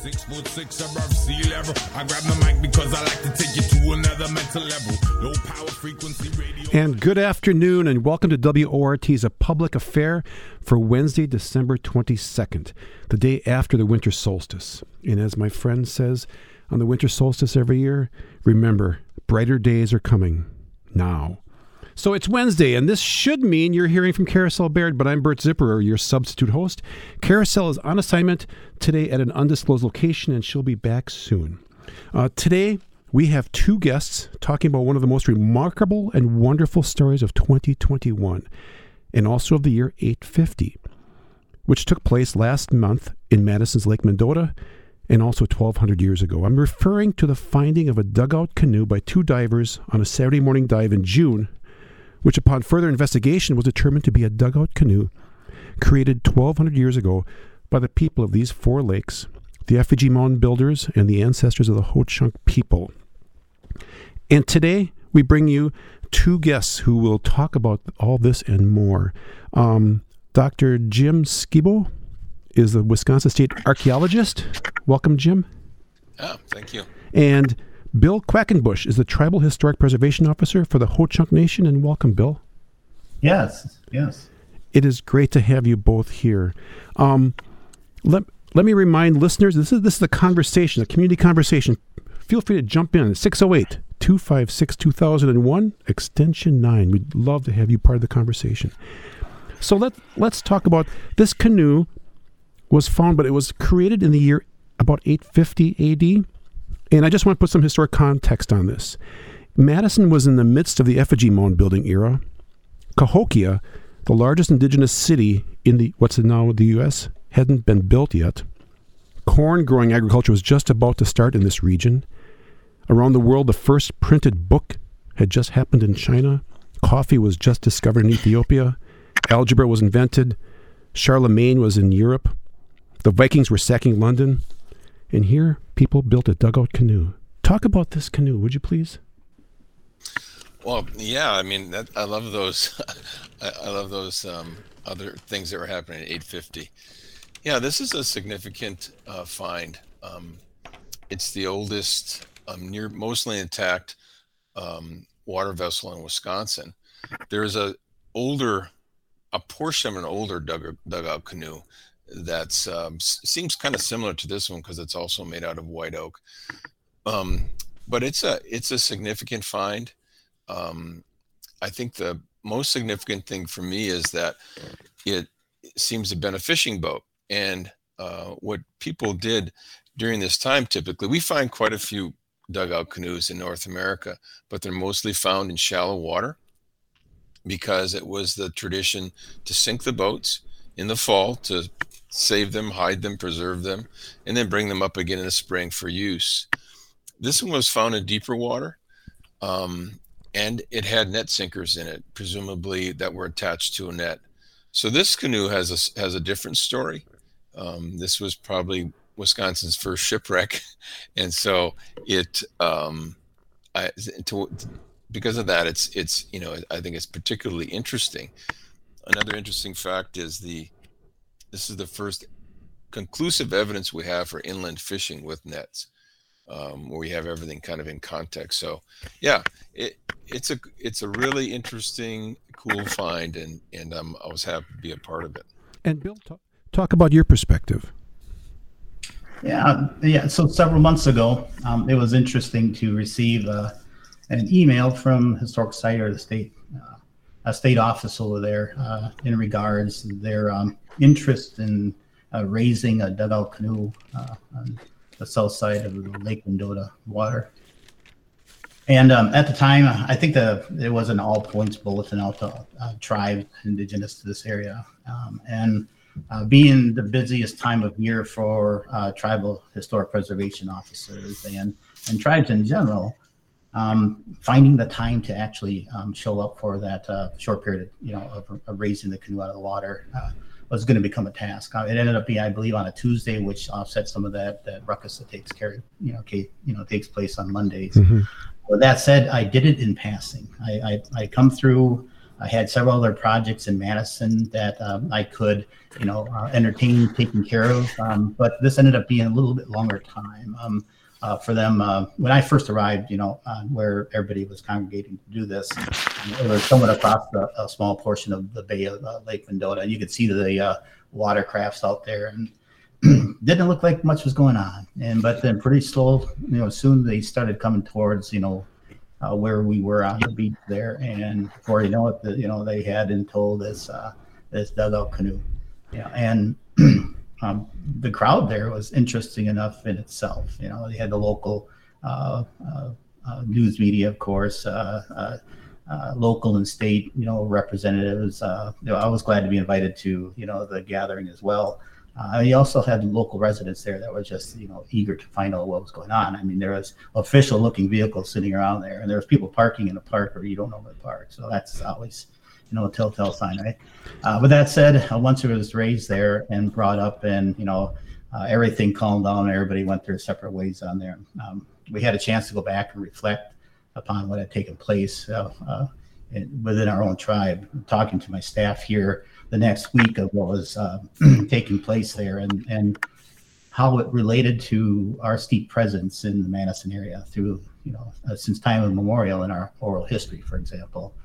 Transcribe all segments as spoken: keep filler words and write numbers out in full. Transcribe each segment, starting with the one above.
Six foot six above sea level. I grab the mic because I like to take you to another mental level. Low power frequency radio. And good afternoon and welcome to W O R T's A Public Affair for Wednesday, December twenty-second, the day after the winter solstice. And as my friend says on the winter solstice every year, remember, brighter days are coming now. So it's Wednesday, and this should mean you're hearing from Carousel Baird, but I'm Bert Zipperer, your substitute host. Carousel is on assignment today at an undisclosed location, and she'll be back soon. Uh, today, we have two guests talking about one of the most remarkable and wonderful stories of twenty twenty-one, and also of the year eight fifty, which took place last month in Madison's Lake Mendota, and also twelve hundred years ago. I'm referring to the finding of a dugout canoe by two divers on a Saturday morning dive in June, which upon further investigation was determined to be a dugout canoe created twelve hundred years ago by the people of these four lakes, the effigy mound builders and the ancestors of the Ho-Chunk people. And today we bring you two guests who will talk about all this and more. Um, Doctor Jim Skibo is the Wisconsin State archaeologist. Welcome, Jim. Oh, thank you. And Bill Quackenbush is the Tribal Historic Preservation Officer for the Ho-Chunk Nation, and welcome, Bill. Yes, yes. It is great to have you both here. Um, let let me remind listeners, this is this is a conversation, a community conversation. Feel free to jump in. six oh eight, two five six, two thousand one, extension nine. We'd love to have you part of the conversation. So let, let's talk about this canoe was found, but it was created in the year about eight fifty A D, and I just want to put some historic context on this. Madison was in the midst of the effigy mound building era. Cahokia, the largest indigenous city in the what's now the U S, hadn't been built yet. Corn growing agriculture was just about to start in this region. Around the world, the first printed book had just happened in China. Coffee was just discovered in Ethiopia. Algebra was invented. Charlemagne was in Europe. The Vikings were sacking London. And here, people built a dugout canoe. Talk about this canoe, would you please? Well, yeah, I mean, that, I love those. I, I love those um, other things that were happening in eight fifty. Yeah, this is a significant uh, find. Um, it's the oldest, um, near mostly intact um, water vessel in Wisconsin. There's a older, a portion of an older dugout, dugout canoe that's um, s- seems kind of similar to this one because it's also made out of white oak. Um, but it's a it's a significant find. Um, I think the most significant thing for me is that it seems to have been a fishing boat. And uh, what people did during this time, typically, we find quite a few dugout canoes in North America, but they're mostly found in shallow water because it was the tradition to sink the boats in the fall to save them, hide them, preserve them, and then bring them up again in the spring for use. This one was found in deeper water. Um, And it had net sinkers in it, presumably that were attached to a net. So this canoe has a, has a different story. Um, this was probably Wisconsin's first shipwreck. And so it, um, I, to, because of that, it's, it's, you know, I think it's particularly interesting. Another interesting fact is the, this is the first conclusive evidence we have for inland fishing with nets. Um, where we have everything kind of in context. So, yeah, it it's a it's a really interesting, cool find, and and um, I was happy to be a part of it. And Bill, talk, talk about your perspective. Yeah, yeah. So several months ago, um, it was interesting to receive uh, an email from Historic Site or the state uh, a state office over there uh, in regards to their um, interest in uh, raising a dugout canoe uh, on the south side of the Lake Mendota water. And um, at the time, I think the it was an all points bulletin out to uh, tribes indigenous to this area. Um, and uh, being the busiest time of year for uh, tribal historic preservation officers and, and tribes in general, um, finding the time to actually um, show up for that uh, short period, you know, of, of raising the canoe out of the water uh, was going to become a task. Uh, it ended up being, I believe, on a Tuesday, which offset some of that that ruckus that takes care, you know, Kate, you know, takes place on Mondays. Mm-hmm. With that said, I did it in passing. I I, I come through I had several other projects in Madison that um, I could, you know, uh, entertain, taking care of. Um, but this ended up being a little bit longer time um, uh, for them. Uh, when I first arrived, you know, uh, where everybody was congregating to do this, it was somewhat across the, a small portion of the Bay of uh, Lake Mendota. And you could see the uh, watercrafts out there, and didn't look like much was going on. And but then pretty slow, you know, soon they started coming towards, you know, Uh, where we were on the beach there, and before you know it, the, you know, they had in tow this uh, this dugout canoe, yeah, and um, the crowd there was interesting enough in itself. You know, they had the local uh, uh, uh, news media, of course, uh, uh, uh, local and state, you know, representatives. Uh, you know, I was glad to be invited to, you know, the gathering as well. Uh, he also had local residents there that were just, you know, eager to find out what was going on. I mean, there was official looking vehicles sitting around there, and there was people parking in the park where you don't know where to park. So that's always, you know, a telltale sign, right? Uh, with that said, uh, once it was raised there and brought up, and, you know, uh, everything calmed down, everybody went their separate ways on there. Um, we had a chance to go back and reflect upon what had taken place uh, uh, in, within our own tribe, talking to my staff here the next week of what was uh, taking place there, and, and how it related to our steep presence in the Madison area through, you know, uh, since time immemorial in our oral history, for example.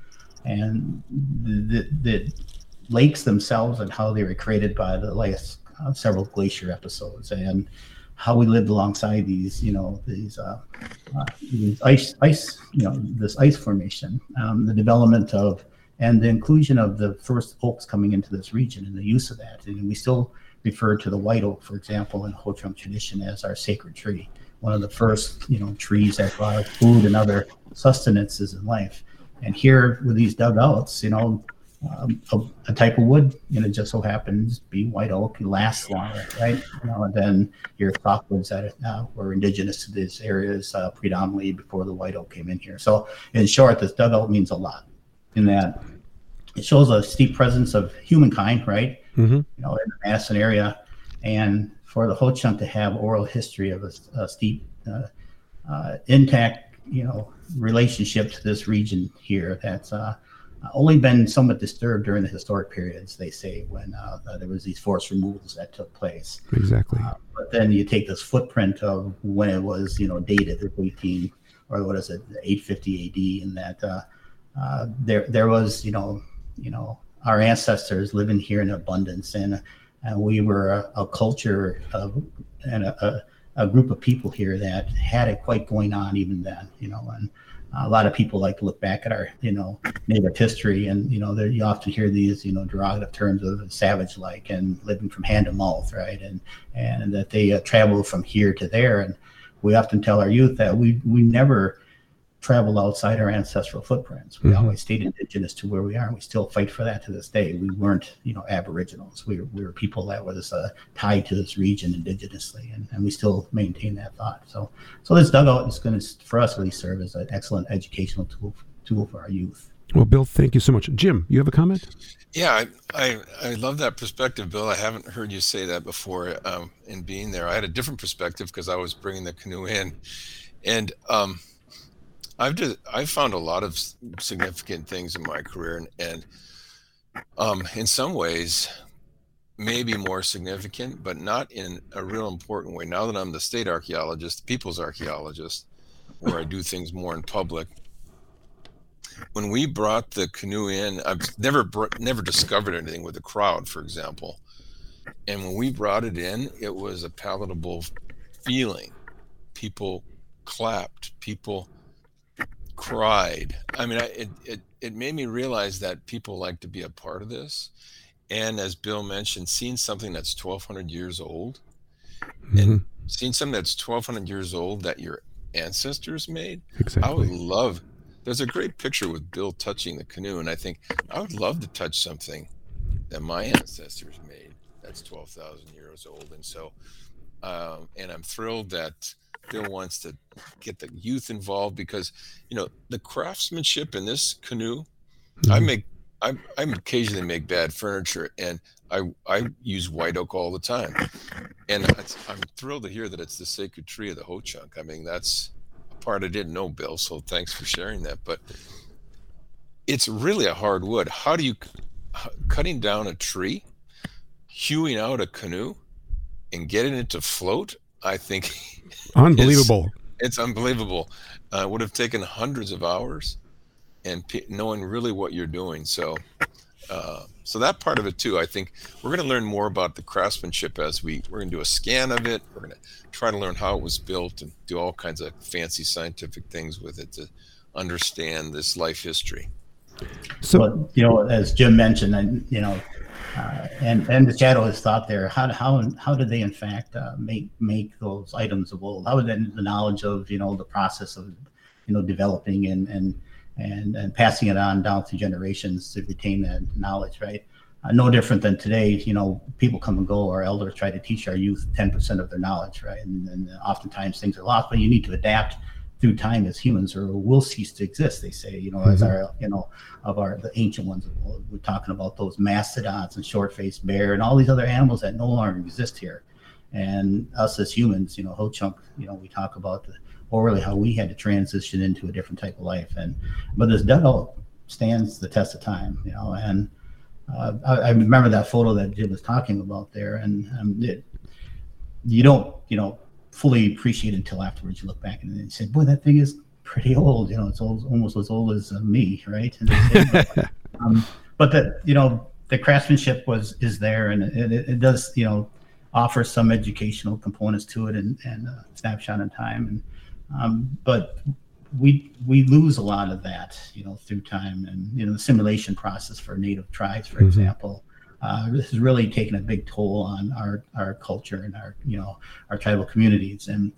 And the, the lakes themselves and how they were created by the last uh, several glacier episodes, and how we lived alongside these, you know, these, uh, uh, these ice, ice, you know, this ice formation, um, the development of, and the inclusion of the first oaks coming into this region and the use of that. And we still refer to the white oak, for example, in Ho-Chunk tradition as our sacred tree, one of the first, you know, trees that brought us food and other sustenances in life. And here with these dugouts, you know, um, a, a type of wood, you know, just so happens be white oak, it lasts longer, right? You know, and then your softwoods that uh, were indigenous to these areas uh, predominantly before the white oak came in here. So in short, this dugout means a lot, in that it shows a steep presence of humankind, right? Mm-hmm. You know, in the Madison area, and for the Ho-Chunk to have oral history of a, a steep, uh, uh, intact, you know, relationship to this region here that's uh, only been somewhat disturbed during the historic periods, they say, when uh, there was these forced removals that took place. Exactly. Uh, but then you take this footprint of when it was, you know, dated at eighteen, or what is it, eight fifty A D, and that uh, uh, there there was, you know, you know, our ancestors living here in abundance, and and we were a, a culture of, and a, a, a group of people here that had it quite going on even then, you know. And a lot of people like to look back at our, you know, native history, and, you know, there you often hear these, you know, derogative terms of savage-like and living from hand to mouth, right? And and that they uh, travel from here to there. And we often tell our youth that we we never traveled outside our ancestral footprints. We mm-hmm. always stayed indigenous to where we are, and we still fight for that to this day. We weren't, you know, aboriginals. We were, we were people that was uh, tied to this region indigenously, and, and we still maintain that thought. So, so this dugout is going to, for us at least, serve as an excellent educational tool tool for our youth. Well, Bill, thank you so much. Jim, you have a comment? Yeah, I I, I love that perspective, Bill. I haven't heard you say that before. Um, in being there, I had a different perspective because I was bringing the canoe in, and um. I've just, I've found a lot of significant things in my career, and, and um, in some ways, maybe more significant, but not in a real important way. Now that I'm the state archaeologist, people's archaeologist, where I do things more in public, when we brought the canoe in, I've never br- never discovered anything with the crowd, for example. And when we brought it in, it was a palatable feeling. People clapped, people cried. I mean, I, it, it, it made me realize that people like to be a part of this. And as Bill mentioned, seeing something that's twelve hundred years old, mm-hmm. and seeing something that's twelve hundred years old that your ancestors made, exactly. I would love, there's a great picture with Bill touching the canoe, and I think I would love to touch something that my ancestors made that's twelve thousand years old. And so, um, and I'm thrilled that Bill wants to get the youth involved, because, you know, the craftsmanship in this canoe, mm-hmm. I make, I, I occasionally make bad furniture, and I, I use white oak all the time. And I'm thrilled to hear that it's the sacred tree of the Ho-Chunk. I mean, that's a part I didn't know, Bill, so thanks for sharing that. But it's really a hard wood. How do you cutting down a tree, hewing out a canoe, and getting it to float? I think unbelievable. It's, it's unbelievable. Uh, it would have taken hundreds of hours, and p- knowing really what you're doing. So, uh, so that part of it too. I think we're going to learn more about the craftsmanship as we we're going to do a scan of it. We're going to try to learn how it was built and do all kinds of fancy scientific things with it to understand this life history. So, but, you know, as Jim mentioned, and you know, uh, and and the shadow has thought there. How how how did they in fact uh, make make those items of old? How would then the knowledge of you know the process of you know developing and and and and passing it on down through generations to retain that knowledge, right? Uh, no different than today. You know, people come and go. Our elders try to teach our youth ten percent of their knowledge, right? And, and oftentimes things are lost. But you need to adapt through time as humans, or will cease to exist. They say, you know, mm-hmm. as our, you know, of our the ancient ones. We're talking about those mastodons and short-faced bear and all these other animals that no longer exist here. And us as humans, you know, Ho Chunk, you know, we talk about the, or really how we had to transition into a different type of life. And but this dugout stands the test of time, you know. And uh, I, I remember that photo that Jim was talking about there, and um, it, you don't, you know. fully appreciate it until afterwards. You look back and you say, boy, that thing is pretty old. You know, it's old, almost as old as uh, me, right? And say, um, but that, you know, the craftsmanship was is there, and it, it, it does, you know, offer some educational components to it, and, and a snapshot in time. And um, but we we lose a lot of that, you know, through time, and you know, the simulation process for native tribes, for mm-hmm. example. Uh, this has really taken a big toll on our, our culture and our, you know, our tribal communities. And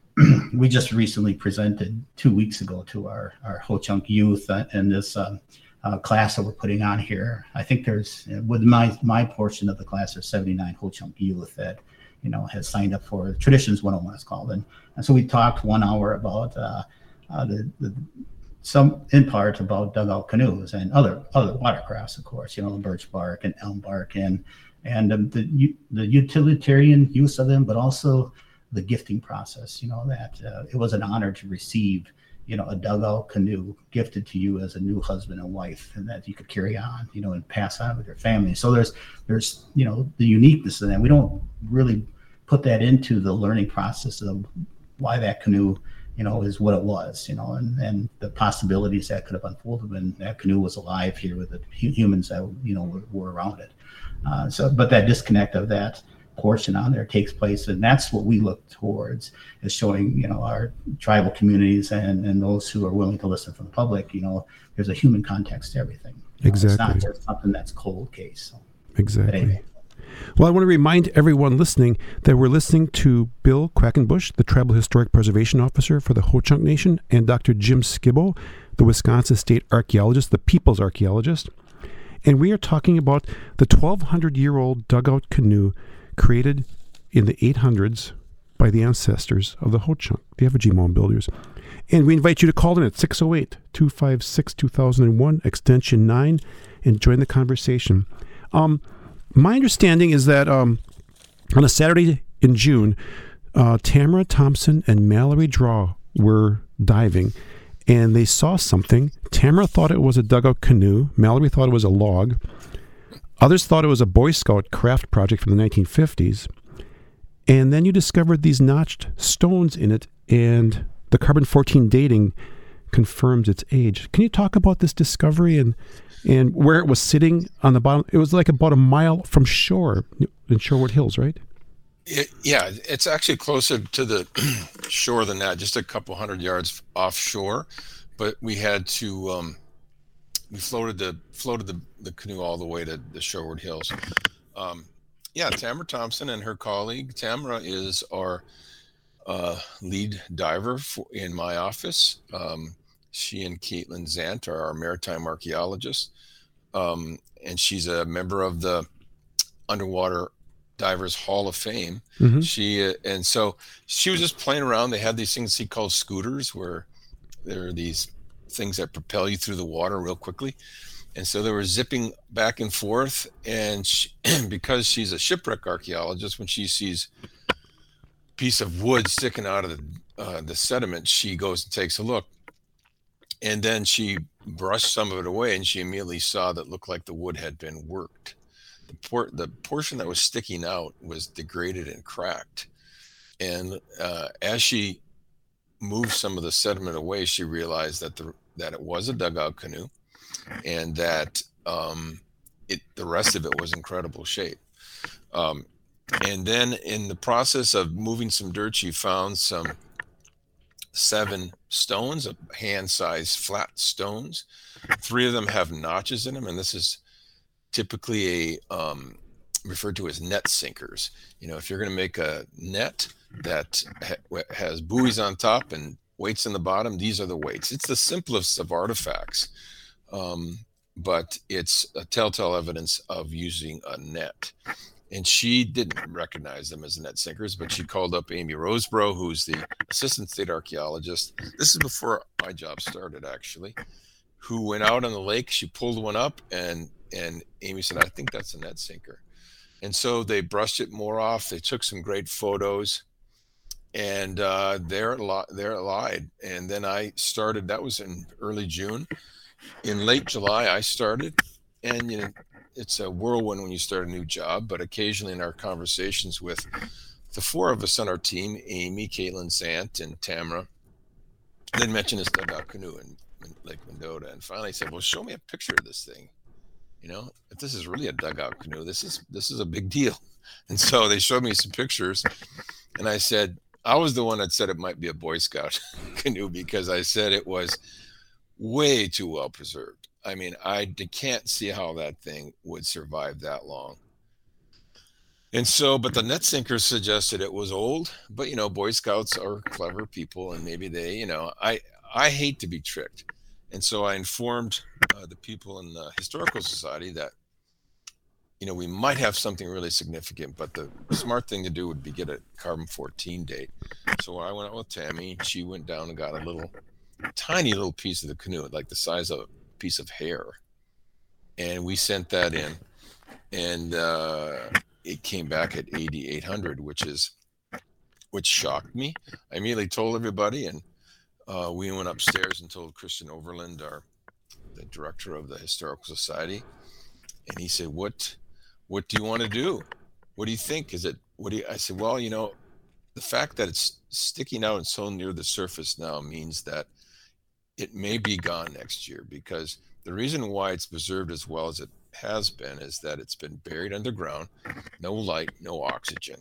we just recently presented two weeks ago to our, our Ho Chunk youth uh, in this uh, uh, class that we're putting on here. I think there's, with my my portion of the class, there's seventy-nine Ho Chunk youth that, you know, has signed up for Traditions one oh one, it's called. And, and so we talked one hour about uh, uh, the, the some in part about dugout canoes and other other watercrafts, of course, you know, birch bark and elm bark, and and um, the the utilitarian use of them, but also the gifting process. You know, that uh, it was an honor to receive, you know, a dugout canoe gifted to you as a new husband and wife, and that you could carry on, you know, and pass on with your family. So there's there's you know the uniqueness of that. We don't really put that into the learning process of why that canoe, you know, is what it was, you know, and, and the possibilities that could have unfolded when that canoe was alive here with the humans that, you know, were, were around it. Uh, so, but that disconnect of that portion on there takes place, and that's what we look towards, is showing, you know, our tribal communities and, and those who are willing to listen from the public, you know, there's a human context to everything. You exactly. know, it's not just something that's cold case. So, exactly. Anyway. Well, I want to remind everyone listening that we're listening to Bill Quackenbush, the Tribal Historic Preservation Officer for the Ho Chunk Nation, and Doctor Jim Skibbo, the Wisconsin State Archaeologist, the People's Archaeologist. And we are talking about the twelve hundred year old dugout canoe created in the eight hundreds by the ancestors of the Ho Chunk, the effigy mound builders. And we invite you to call in at six oh eight, two five six, two thousand one, extension nine, and join the conversation. Um, My understanding is that um, on a Saturday in June, uh, Tamara Thompson and Mallory Draw were diving, and they saw something. Tamara thought it was a dugout canoe. Mallory thought it was a log. Others thought it was a Boy Scout craft project from the nineteen fifties. And then you discovered these notched stones in it, and the carbon fourteen dating confirms its age. Can you talk about this discovery and and where it was sitting on the bottom? It was like about a mile from shore in Shorewood Hills, right? It, yeah, it's actually closer to the shore than that, just a couple hundred yards offshore. But we had to, um, we floated the floated the, the canoe all the way to the Shorewood Hills. Um, yeah, Tamara Thompson and her colleague. Tamara is our uh, lead diver for, in my office. Um, She and Caitlin Zant are our maritime archaeologists, um, and she's a member of the Underwater Divers Hall of Fame. Mm-hmm. She uh, and so she was just playing around. They had these things she called scooters, where there are these things that propel you through the water real quickly, and so they were zipping back and forth. And she, because she's a shipwreck archaeologist, when she sees a piece of wood sticking out of the uh, the sediment, she goes and takes a look. And then she brushed some of it away, and she immediately saw that looked like the wood had been worked. The, por- the portion that was sticking out was degraded and cracked. And uh, as she moved some of the sediment away, she realized that the that it was a dugout canoe, and that um, it the rest of it was incredible shape. Um, and then in the process of moving some dirt, she found some seven stones, hand-sized flat stones. Three of them have notches in them, and this is typically a um, referred to as net sinkers. You know, if you're going to make a net that ha- has buoys on top and weights in the bottom, these are the weights. It's the simplest of artifacts, um, but it's a telltale evidence of using a net. And she didn't recognize them as net sinkers, but she called up Amy Roseborough, who's the assistant state archaeologist. This is before my job started, actually, who went out on the lake. She pulled one up, and and Amy said, I think that's a net sinker. And so they brushed it more off. They took some great photos, and uh, there it li- there it lied. And then I started. That was in early June. In late July, I started, and you know, it's a whirlwind when you start a new job. But occasionally, in our conversations with the four of us on our team, Amy, Caitlin, Sant, and Tamara, they'd mention this dugout canoe in, in Lake Mendota, and finally said, "Well, show me a picture of this thing. You know, if this is really a dugout canoe, this is this is a big deal." And so they showed me some pictures, and I said, I was the one that said it might be a Boy Scout canoe, because I said it was way too well preserved. I mean, I can't see how that thing would survive that long. And so, but the net sinkers suggested it was old, but you know, Boy Scouts are clever people, and maybe they, you know, I, I hate to be tricked. And so I informed uh, the people in the Historical Society that, you know, we might have something really significant, but the smart thing to do would be get a carbon fourteen date. So I went out with Tammy. She went down and got a little, tiny little piece of the canoe, like the size of a piece of hair. And we sent that in, and uh, it came back at eighty-eight hundred, which is, which shocked me. I immediately told everybody, and Uh, we went upstairs and told Christian Overland, our the director of the Historical Society, and he said, "What, what do you want to do? What do you think? Is it? What do you?" I said, "Well, you know, the fact that it's sticking out and so near the surface now means that it may be gone next year, because the reason why it's preserved as well as it has been is that it's been buried underground, no light, no oxygen,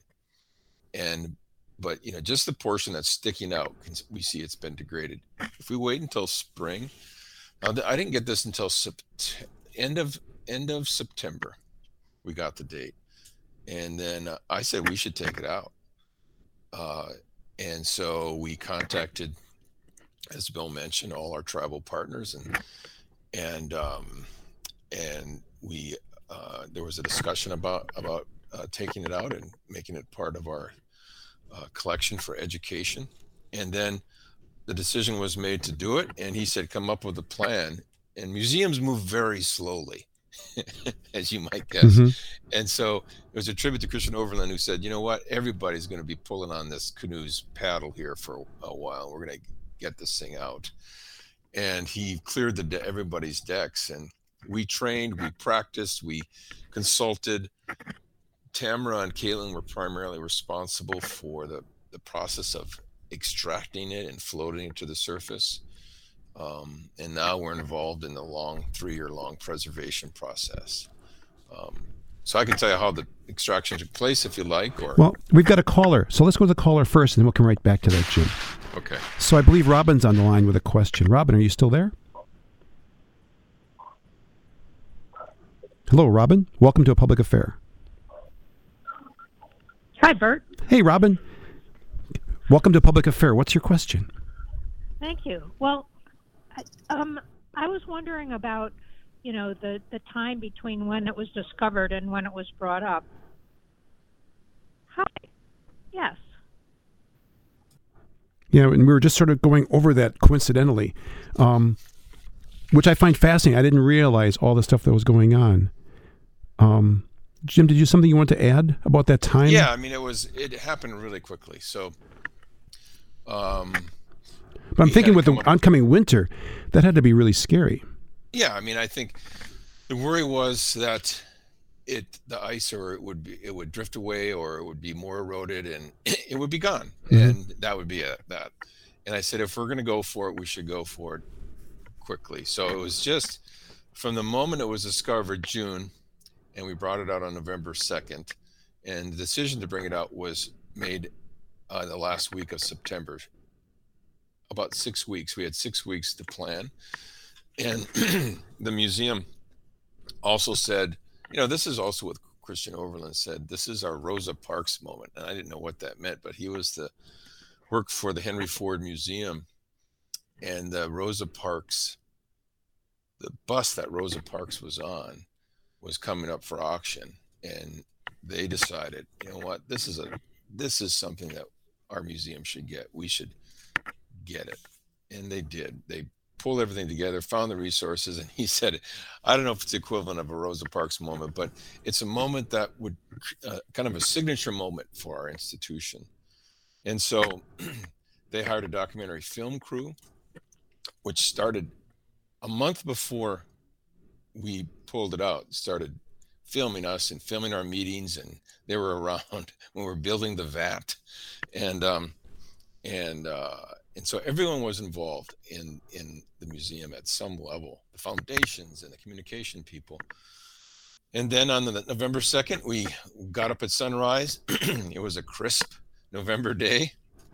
and." But, you know, just the portion that's sticking out, we see it's been degraded. If we wait until spring, now I didn't get this until sept- end of end of September, we got the date. And then uh, I said we should take it out. Uh, and so we contacted, as Bill mentioned, all our tribal partners, and and um, and we uh, there was a discussion about about uh, taking it out and making it part of our Uh, collection for education. And then the decision was made to do it, and he said come up with a plan. And museums move very slowly, as you might guess. Mm-hmm. And so it was a tribute to Christian Overland, who said, you know what, everybody's going to be pulling on this canoe's paddle here for a while. We're going to get this thing out. And he cleared the de- everybody's decks, and we trained, we practiced, we consulted. Tamara and Caitlin were primarily responsible for the, the process of extracting it and floating it to the surface. Um, and now we're involved in the long, three-year long preservation process. Um, so I can tell you how the extraction took place if you like. Or Well, we've got a caller. So let's go to the caller first, and then we'll come right back to that, Jim. Okay. So I believe Robin's on the line with a question. Robin, are you still there? Hello, Robin. Welcome to A Public Affair. Hi, Bert. Hey, Robin. Welcome to Public Affair. What's your question? Thank you. Well, um, I was wondering about, you know, the, the time between when it was discovered and when it was brought up. Hi. Yes. Yeah, and we were just sort of going over that coincidentally, um, which I find fascinating. I didn't realize all the stuff that was going on. Um Jim, did you have something you want to add about that time? Yeah, I mean, it was it happened really quickly. So, um, but I'm thinking with the oncoming winter, that had to be really scary. yeah, I mean, I think the worry was that it the ice or it would be it would drift away or it would be more eroded and it would be gone, mm-hmm. and that would be a, that. And I said, if we're going to go for it, we should go for it quickly. So it was just from the moment it was discovered, June, and we brought it out on November second, and the decision to bring it out was made uh, the last week of September. About six weeks. We had six weeks to plan. And the museum also said, you know, this is also what Christian Overland said, this is our Rosa Parks moment. And I didn't know what that meant, but he was the worked for the Henry Ford Museum, and the Rosa Parks, the bus that Rosa Parks was on was coming up for auction. And they decided, you know what, this is a, this is something that our museum should get. We should get it. And they did. They pulled everything together, found the resources, and he said, I don't know if it's the equivalent of a Rosa Parks moment, but it's a moment that would uh, kind of a signature moment for our institution. And so they hired a documentary film crew, which started a month before we pulled it out, started filming us and filming our meetings, and they were around when we were building the V A T. And um, and uh, and so everyone was involved in, in the museum at some level, the foundations and the communication people. And then on the November second, we got up at sunrise. It was a crisp November day,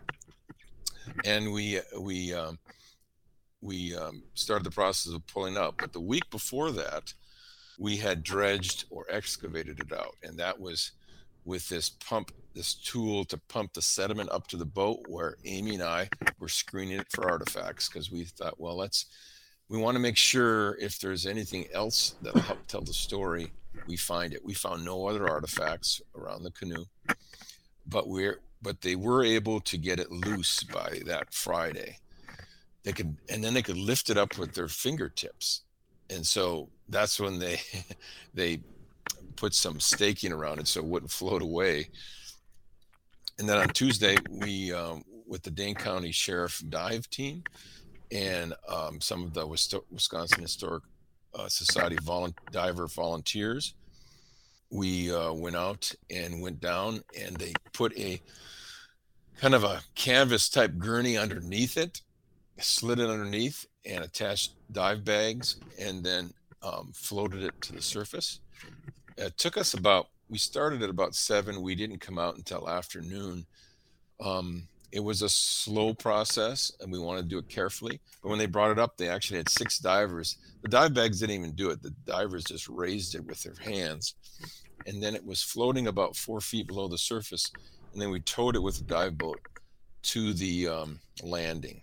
and we we um, we um, started the process of pulling out. But the week before that, we had dredged or excavated it out, and that was with this pump, this tool to pump the sediment up to the boat, where Amy and I were screening it for artifacts, because we thought, well, let's we want to make sure if there's anything else that'll help tell the story, we find it. We found no other artifacts around the canoe, but we're but they were able to get it loose by that Friday. They could, and then they could lift it up with their fingertips. And so that's when they, they put some staking around it so it wouldn't float away. And then on Tuesday, we, um, with the Dane County Sheriff dive team and um, some of the Wisconsin Historic uh, Society volu- diver volunteers, we uh, went out and went down, and they put a kind of a canvas type gurney underneath it, slid it underneath, and attached dive bags, and then um, floated it to the surface. It took us about, we started at about seven. We didn't come out until afternoon. Um, it was a slow process, and we wanted to do it carefully. But when they brought it up, they actually had six divers. The dive bags didn't even do it. The divers just raised it with their hands. And then it was floating about four feet below the surface. And then we towed it with a dive boat to the um, landing.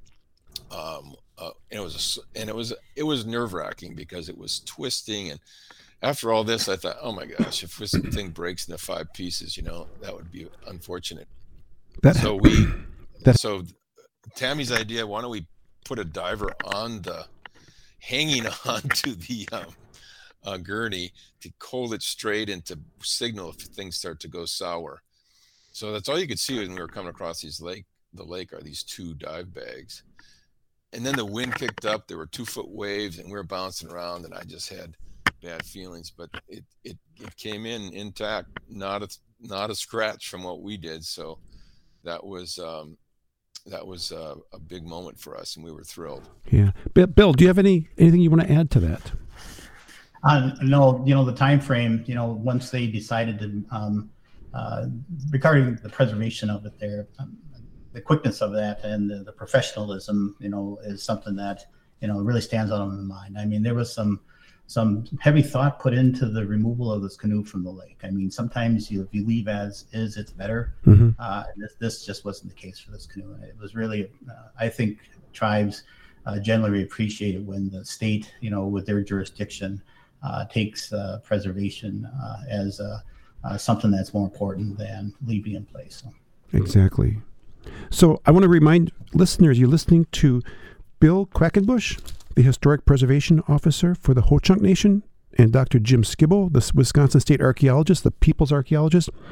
Um, uh, and it was a, and it was it was nerve wracking because it was twisting. And after all this, I thought, oh my gosh, if this thing breaks into five pieces, you know, that would be unfortunate. That, so we, that, so Tammy's idea, why don't we put a diver on the, hanging on to the um, uh, gurney to hold it straight and to signal if things start to go sour. So that's all you could see when we were coming across these lake, the lake are these two dive bags. And then the wind kicked up, there were two foot waves, and we were bouncing around, and I just had bad feelings, but it, it, it came in intact, not a, not a scratch from what we did. So that was, um, that was a, a big moment for us, and we were thrilled. Yeah. Bill, do you have any, anything you want to add to that? Uh, no, you know, the time frame, you know, once they decided to, um, uh, regarding the preservation of it there, um, the quickness of that and the, the professionalism, you know, is something that, you know, really stands out in my mind. I mean, there was some, some heavy thought put into the removal of this canoe from the lake. I mean, sometimes you, if you leave as is, it's better. Mm-hmm. Uh, this, this just wasn't the case for this canoe. It was really, uh, I think tribes uh, generally appreciate it when the state, you know, with their jurisdiction, uh, takes uh, preservation uh, as uh, uh, something that's more important than leaving in place. So. Exactly. So I want to remind listeners, you're listening to Bill Quackenbush, the Historic Preservation Officer for the Ho-Chunk Nation, and Doctor Jim Skibble, the Wisconsin State Archaeologist, the People's Archaeologist.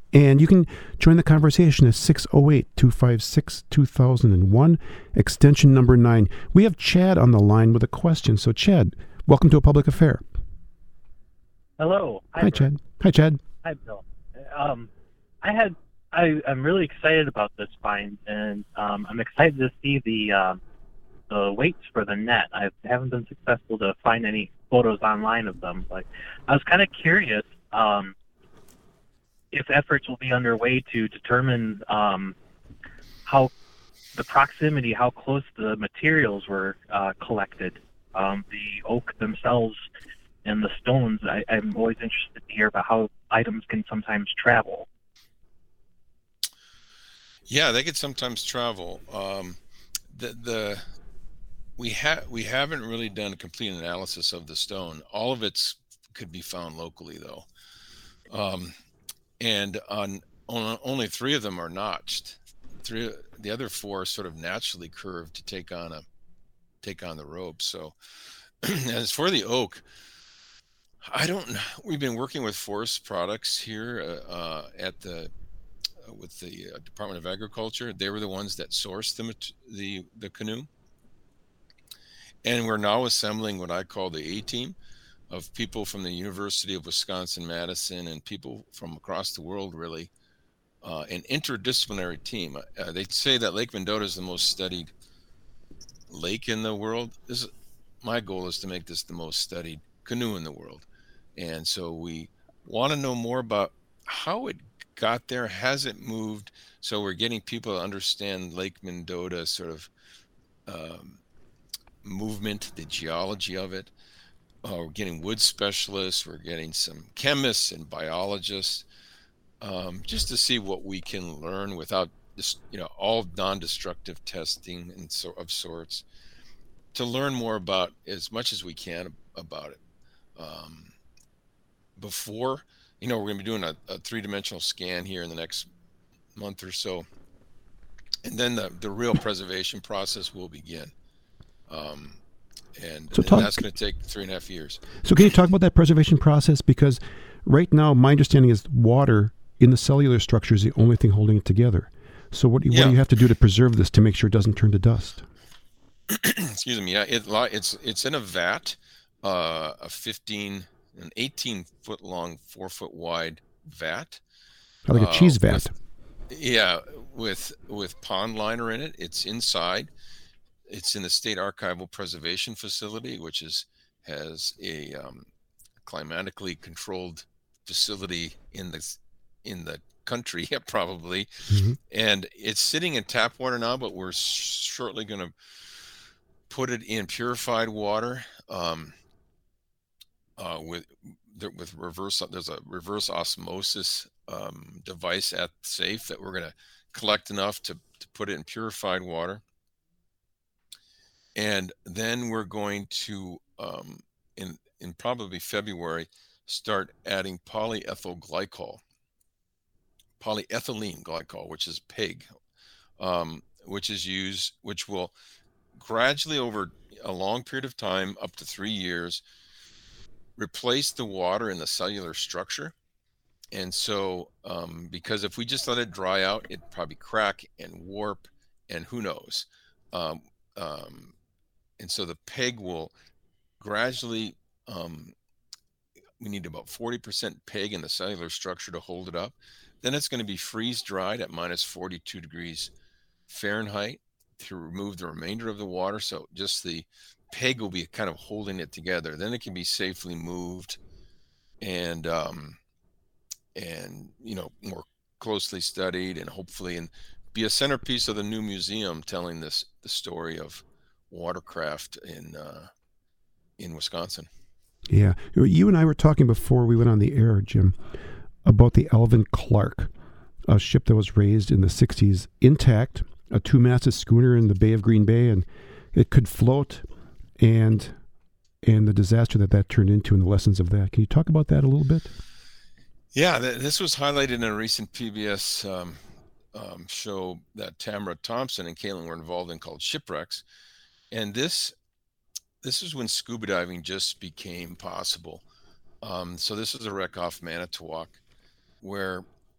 And you can join the conversation at six oh eight, two five six, two thousand one, extension number nine. We have Chad on the line with a question. So, Chad, welcome to A Public Affair. Hello. Hi, Hi Chad. Hi, Chad. Hi, Bill. Um, I had, I, I'm really excited about this find, and um, I'm excited to see the uh, the weights for the net. I haven't been successful to find any photos online of them, but I was kind of curious um, if efforts will be underway to determine um, how the proximity, how close the materials were uh, collected, um, the oak themselves and the stones. I, I'm always interested to hear about how items can sometimes travel. Yeah, they could sometimes travel. Um, the the we have we haven't really done a complete analysis of the stone. All of it's could be found locally, though, um, and on, on only three of them are notched. Three, the other four are sort of naturally curved to take on a take on the rope. So, as for the oak, I don't. We've been working with Forest Products here uh, uh, at the uh, with the uh, Department of Agriculture. They were the ones that sourced the the the canoe, and we're now assembling what I call the A team of people from the University of Wisconsin-Madison and people from across the world. Really, uh, an interdisciplinary team. Uh, they say that Lake Mendota is the most studied lake in the world. This is, my goal is to make this the most studied canoe in the world. And so we want to know more about how it got there. Has it moved? So we're getting people to understand Lake Mendota sort of um, movement, the geology of it. Uh, we're getting wood specialists. We're getting some chemists and biologists um, just to see what we can learn without just, you know, all non-destructive testing and so of sorts, to learn more about as much as we can about it. Um, before, you know, we're going to be doing a, a three-dimensional scan here in the next month or so, and then the, the real preservation process will begin. Um, and, so and talk, that's going to take three and a half years. So can you talk about that preservation process? Because right now, my understanding is water in the cellular structure is the only thing holding it together. So what, Yeah. what do you have to do to preserve this to make sure it doesn't turn to dust? Excuse me. Yeah, it, it's it's in a vat, uh, a fifteen, an eighteen foot long, four foot wide vat. Like a uh, cheese vat. With, yeah, with with pond liner in it. It's inside. It's in the State Archival Preservation Facility, which is has a um, climatically controlled facility in the in the country, probably. Mm-hmm. And it's sitting in tap water now, but we're shortly going to put it in purified water um, uh, with with reverse. There's a reverse osmosis um, device at SAFE that we're going to collect enough to, to put it in purified water. And then we're going to, um, in, in probably February, start adding polyethyl glycol, polyethylene glycol, which is PEG, um, which is used, which will gradually over a long period of time, up to three years, replace the water in the cellular structure. And so, um, because if we just let it dry out, it'd probably crack and warp, and who knows. Um, um, and so the PEG will gradually, um, we need about forty percent PEG in the cellular structure to hold it up. Then it's going to be freeze dried at minus forty-two degrees Fahrenheit to remove the remainder of the water. So just the PEG will be kind of holding it together. Then it can be safely moved and, um, and, you know, more closely studied, and hopefully and be a centerpiece of the new museum telling this, the story of watercraft in, uh, in Wisconsin. Yeah. You and I were talking before we went on the air, Jim, about the Alvin Clark, a ship that was raised in the sixties, intact, a two-masted schooner in the Bay of Green Bay, and it could float, and and the disaster that that turned into and the lessons of that. Can you talk about that a little bit? Yeah, th- this was highlighted in a recent P B S um, um, show that Tamara Thompson and Caitlin were involved in called Shipwrecks. And this this is when scuba diving just became possible. Um, so this is a wreck off Manitowoc, where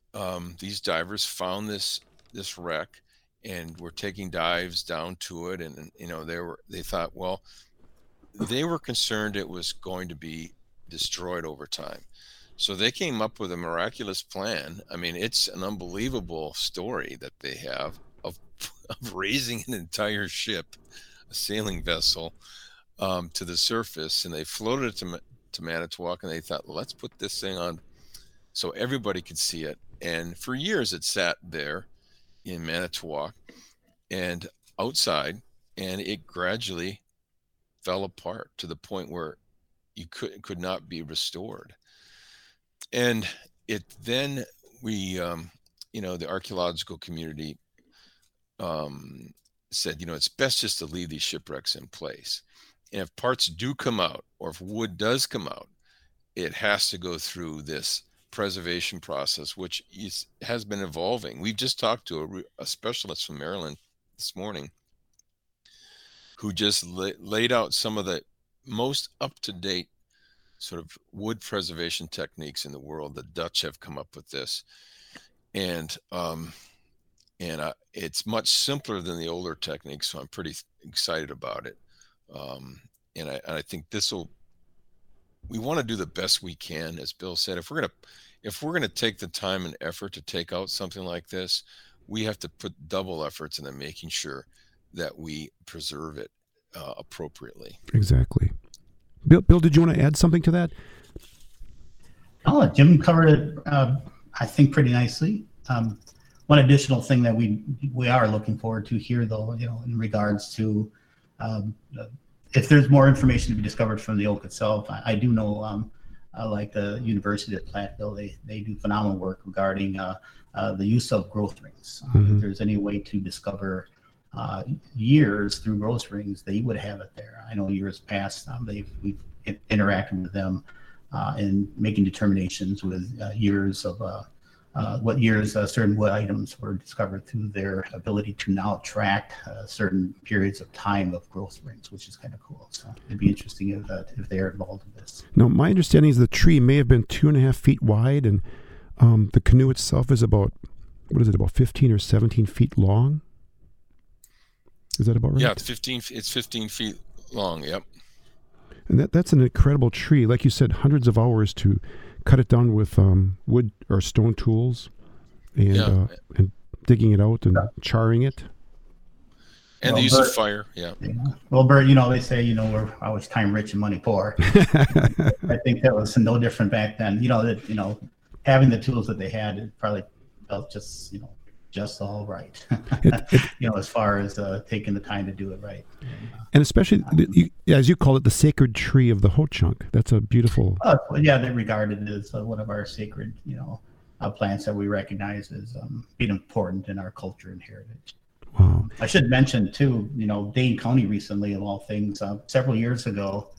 um, these divers found this this wreck and were taking dives down to it, and, and you know they were they thought, well, they were concerned it was going to be destroyed over time. So they came up with a miraculous plan. I mean, it's an unbelievable story that they have of, of raising an entire ship, a sailing vessel, um, to the surface, and they floated it to, to Manitowoc, and they thought, well, let's put this thing on so everybody could see it. And for years it sat there in Manitowoc and outside, and it gradually fell apart to the point where you could could not be restored. And it then we, um, you know, the archaeological community um, said, you know, it's best just to leave these shipwrecks in place. And if parts do come out, or if wood does come out, it has to go through this preservation process, which is, has been evolving. We've just talked to a, a specialist from Maryland this morning who just la laid out some of the most up-to-date sort of wood preservation techniques in the world. The Dutch have come up with this, and um, and uh, it's much simpler than the older techniques. So I'm pretty excited about it, um, and I and I think this will. We want to do the best we can, as Bill said. If we're gonna if we're gonna take the time and effort to take out something like this, we have to put double efforts into making sure that we preserve it uh, appropriately. Exactly. Bill, Bill, did you want to add something to that? Oh, Jim covered it, uh, I think, pretty nicely. Um, one additional thing that we we are looking forward to here, though, you know, in regards to um, if there's more information to be discovered from the oak itself, I, I do know, um, uh, like the University of Platteville, they they do phenomenal work regarding uh, uh, the use of growth rings. Uh, Mm-hmm. If there's any way to discover uh, years through growth rings, they would have it there. I know years past, um, they've we've interacted with them uh, in making determinations with uh, years of uh, uh, what years uh, certain wood items were discovered through their ability to now track uh, certain periods of time of growth rings, which is kind of cool. So it'd be interesting if uh, if they're involved in this. Now, my understanding is the tree may have been two and a half feet wide, and um, the canoe itself is about, what is it, about fifteen or seventeen feet long? Is that about right? Yeah, it's fifteen. It's fifteen feet long. Yep. And that that's an incredible tree. Like you said, hundreds of hours to cut it down with um, wood or stone tools, and Yeah. uh, and digging it out and charring it. And Well, the use but- of fire. Yeah. Yeah. Well, Bert, you know, they say, you know, we're always time rich and money poor. I think that was no different back then. You know, that, you know, having the tools that they had, it probably felt just, you know, just all right. You know, as far as uh, taking the time to do it right. And, uh, And especially, the, you, as you call it, the sacred tree of the Ho-Chunk. That's a beautiful. uh, well, yeah, they regard it as uh, one of our sacred, you know, uh, plants that we recognize as um, being important in our culture and heritage. Wow. I should mention too, you know, Dane County recently, of all things, uh, several years ago,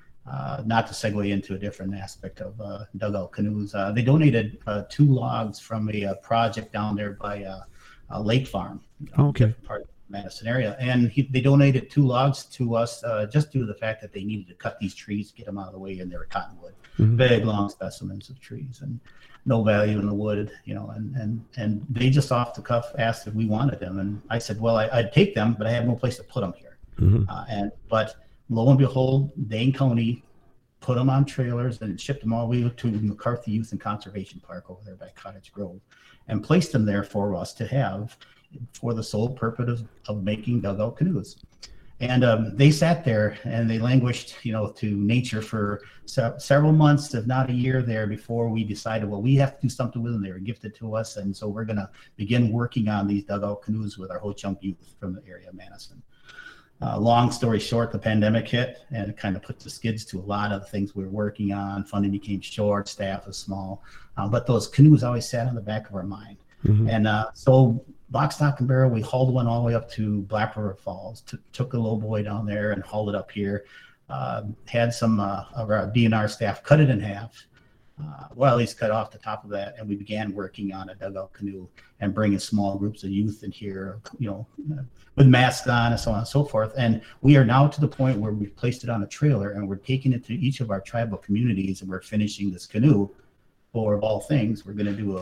uh, not to segue into a different aspect of uh, dugout canoes, uh, they donated uh, two logs from a, uh project down there by uh, uh, Lake Farm, you know, Oh, okay. different part of the Madison area, and he, they donated two logs to us uh, just due to the fact that they needed to cut these trees, get them out of the way, and they were cottonwood, Mhm. big long specimens of trees, and no value in the wood, you know, and and and they just off the cuff asked if we wanted them, and I said, well, I, I'd take them, but I have no place to put them here. Mhm. Uh, and but lo and behold, Dane County put them on trailers and shipped them all the way to McCarthy Youth and Conservation Park over there by Cottage Grove, and placed them there for us to have for the sole purpose of, of making dugout canoes. And um, they sat there and they languished, you know, to nature for se- several months, if not a year there, before we decided, well, we have to do something with them. They were gifted to us. And so we're going to begin working on these dugout canoes with our Ho-Chunk youth from the area of Madison. Uh, long story short, the pandemic hit and it kind of put the skids to a lot of the things we were working on. Funding became short, staff was small, uh, but those canoes always sat on the back of our mind. Mhm. And uh, so lock, stock, and barrel, we hauled one all the way up to Black River Falls, t- took a low boy down there and hauled it up here. Uh, had some uh, of our D N R staff cut it in half, uh, well, at least cut off the top of that, and we began working on a dugout canoe and bringing small groups of youth in here, you know, with masks on and so on and so forth. And we are now to the point where we've placed it on a trailer and we're taking it to each of our tribal communities, and we're finishing this canoe. For of all things, we're going to do a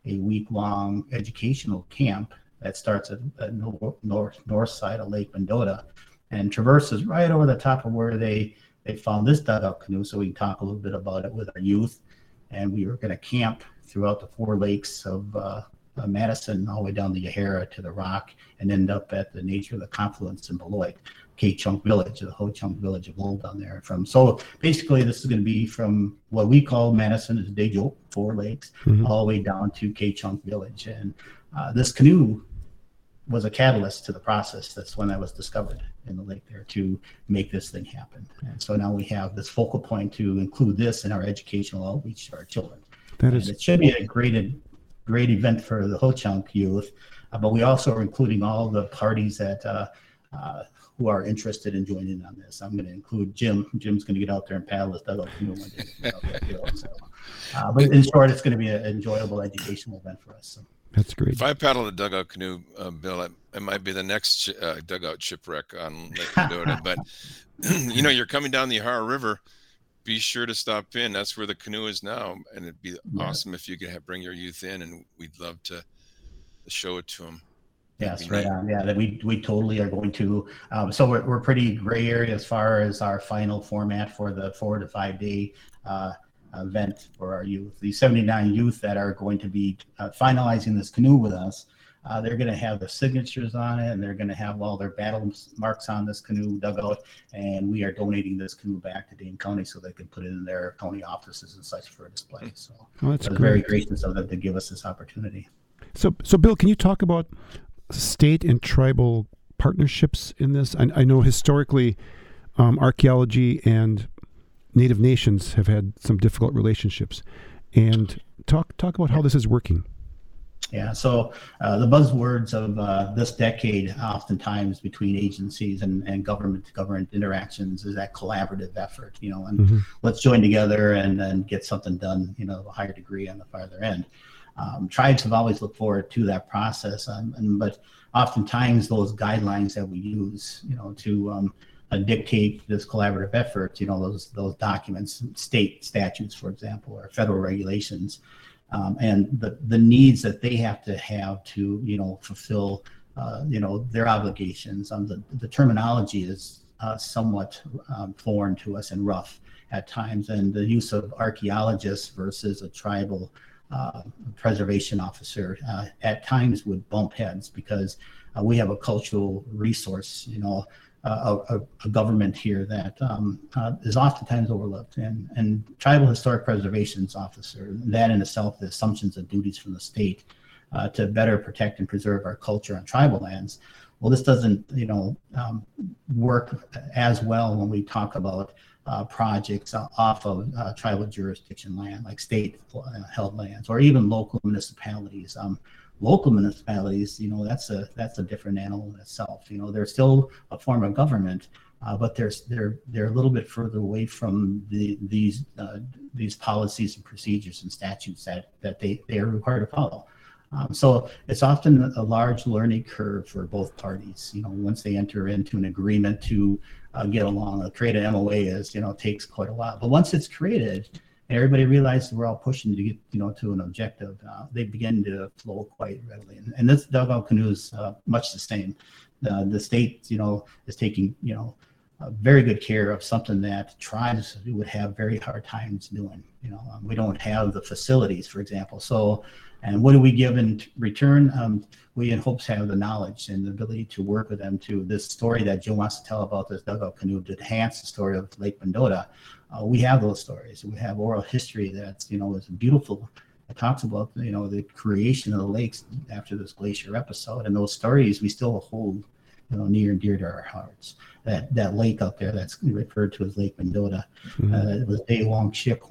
a week-long educational camp that starts at the north, north north side of Lake Mendota and traverses right over the top of where they they found this dugout canoe. So we can talk a little bit about it with our youth. And we were going to camp throughout the four lakes of uh, uh, Madison, all the way down the Yahara to the Rock, and end up at the Nature of the Confluence in Beloit, K-Chunk Village, the Ho-Chunk Village of old down there. From so basically, this is going to be from what we call Madison is Dejo, four lakes, mm-hmm. all the way down to K-Chunk Village. And uh, this canoe was a catalyst to the process. That's when that was discovered in the lake there to make this thing happen. And so now we have this focal point to include this in our educational outreach to our children. That is, and it should be a great, great event for the Ho-Chunk youth, uh, but we also are including all the parties that uh, uh, who are interested in joining on this. I'm going to include Jim. Jim's going to get out there and paddle his dugout canoe one day. So, uh, but in short, it's going to be an enjoyable educational event for us. So. That's great. If I paddle a dugout canoe, uh, Bill, it, it might be the next uh, dugout shipwreck on Lake Mendota. But, you know, you're coming down the Yahara River, be sure to stop in. That's where the canoe is now. And it'd be yeah. awesome if you could have, bring your youth in, and we'd love to, to show it to them. Yes, right on. Yeah, that we we totally are going to. Um, so we're, we're pretty gray area as far as our final format for the four to five day uh event for our youth. These seventy-nine youth that are going to be uh, finalizing this canoe with us, uh, they're going to have their signatures on it, and they're going to have all their battle marks on this canoe dugout, and we are donating this canoe back to Dane County so they can put it in their county offices and such for a display. So oh, that's it's great. Very gracious of them to give us this opportunity. So, so Bill, can you talk about state and tribal partnerships in this? I, I know historically um, archaeology and Native nations have had some difficult relationships, and talk talk about how this is working. Yeah, so uh, the buzzwords of uh, this decade, oftentimes between agencies and, and government to government interactions, is that collaborative effort. You know, and mm-hmm. let's join together and, and get something done. You know, a higher degree on the farther end. Um, tribes have always looked forward to that process, um, and but oftentimes those guidelines that we use, you know, to um, Uh, dictate this collaborative effort, you know, those those documents, state statutes, for example, or federal regulations, um, and the the needs that they have to have to, you know, fulfill, uh, you know, their obligations. Um, the, the terminology is uh, somewhat um, foreign to us and rough at times, and the use of archaeologists versus a tribal uh, preservation officer uh, at times would bump heads because uh, we have a cultural resource, you know, Uh, a, a government here that um, uh, is oftentimes overlooked, and and tribal historic preservations officer, that in itself, the assumptions and duties from the state uh, to better protect and preserve our culture on tribal lands. Well, this doesn't, you know, um, work as well when we talk about uh, projects off of uh, tribal jurisdiction land, like state held lands, or even local municipalities. Um, Local municipalities, you know, that's a that's a different animal in itself. You know, they're still a form of government, uh, but they're they're they're a little bit further away from the these uh, these policies and procedures and statutes that that they they are required to follow. Um, so it's often a large learning curve for both parties. You know, once they enter into an agreement to uh, get along, uh, create an M O A is, you know, takes quite a while. But once it's created, everybody realizes we're all pushing to get, you know, to an objective. Uh, they begin to flow quite readily, and, and this dugout canoe is uh, much the same. Uh, the state, you know, is taking, you know, uh, very good care of something that tribes would have very hard times doing. You know, um, we don't have the facilities, for example. So, and what do we give in return? Um, we in hopes have the knowledge and the ability to work with them to this story that Jim wants to tell about this dugout canoe to enhance the story of Lake Mendota. Uh, we have those stories. We have oral history that's, you know, is beautiful. It talks about, you know, the creation of the lakes after this glacier episode, and those stories we still hold, you know, near and dear to our hearts. That that lake out there that's referred to as Lake Mendota, mm-hmm. uh, it was a long ship,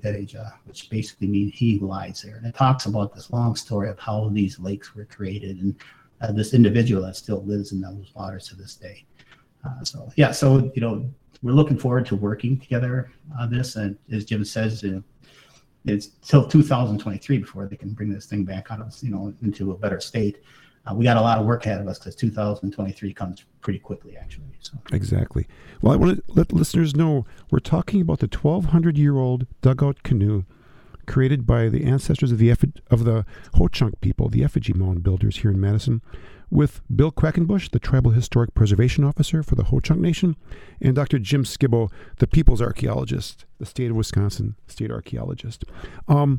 which basically means he who lies there. And it talks about this long story of how these lakes were created, and uh, this individual that still lives in those waters to this day. Uh, so yeah, so you know. We're looking forward to working together on this, and as Jim says, you know, it's till two thousand twenty-three before they can bring this thing back out of, you know, into a better state. Uh, we got a lot of work ahead of us because two thousand twenty-three comes pretty quickly, actually. So exactly. Well, I want to let listeners know we're talking about the twelve hundred year old dugout canoe created by the ancestors of the effi- of the Ho-Chunk people, the effigy mound builders here in Madison, with Bill Quackenbush, the Tribal Historic Preservation Officer for the Ho-Chunk Nation, and Doctor Jim Skibbo, the People's Archaeologist, the state of Wisconsin state archaeologist. Um,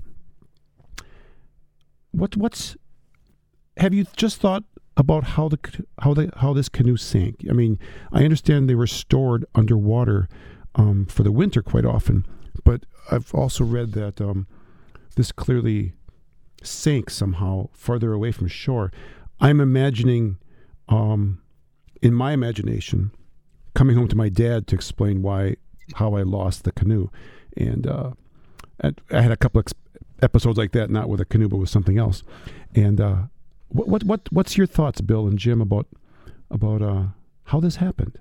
what what's have you just thought about how the how the how this canoe sank? I mean, I understand they were stored underwater um, for the winter quite often, but I've also read that um, this clearly sank somehow farther away from shore. I'm imagining, um, in my imagination, coming home to my dad to explain why, how I lost the canoe, and uh, I, I had a couple of episodes like that, not with a canoe, but with something else. And uh, what, what, what, what's your thoughts, Bill and Jim, about about uh, how this happened?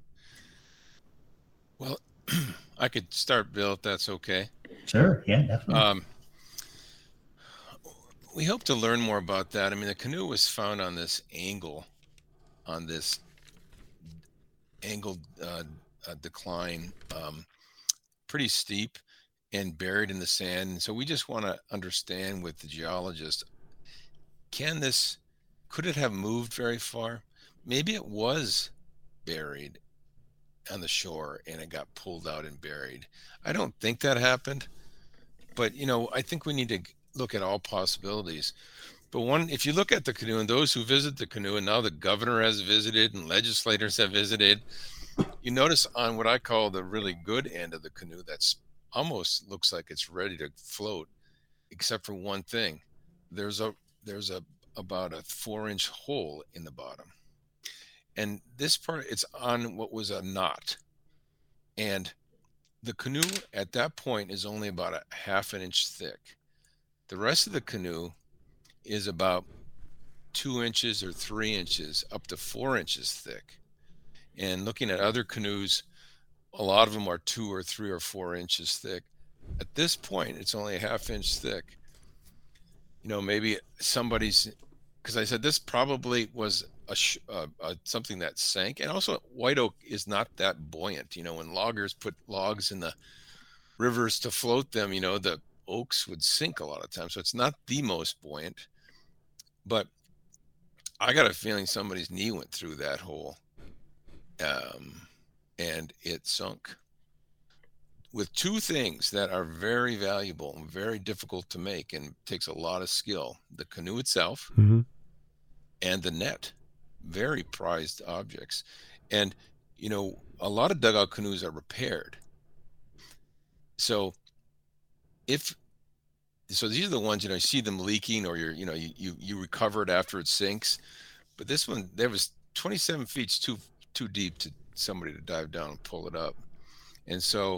Well, I could start, Bill, if that's okay. Sure. Yeah, definitely. Um, we hope to learn more about that. I mean, the canoe was found on this angle, on this angled uh, uh, decline, um, pretty steep and buried in the sand. And so we just want to understand with the geologist, can this, could it have moved very far? Maybe it was buried on the shore and it got pulled out and buried. I don't think that happened, but you know, I think we need to look at all possibilities. But one, if you look at the canoe and those who visit the canoe, and now the governor has visited and legislators have visited, you notice on what I call the really good end of the canoe, that's almost looks like it's ready to float, except for one thing. There's a there's a about a four inch hole in the bottom. And this part, it's on what was a knot. And the canoe at that point is only about a half an inch thick. The rest of the canoe is about two inches or three inches up to four inches thick. And looking at other canoes, a lot of them are two or three or four inches thick. At this point, it's only a half inch thick. You know, maybe somebody's, because I said this probably was a, sh- uh, uh, something that sank. And also, white oak is not that buoyant. You know, when loggers put logs in the rivers to float them, you know, the oaks would sink a lot of times. So it's not the most buoyant. But I got a feeling somebody's knee went through that hole. Um, and it sunk with two things that are very valuable and very difficult to make and takes a lot of skill: the canoe itself Mm-hmm. and the net. Very prized objects. And you know, a lot of dugout canoes are repaired, so if so these are the ones, you know, you see them leaking, or you're, you know, you you, you recover it after it sinks. But this one, there was twenty-seven feet too too deep to somebody to dive down and pull it up. And so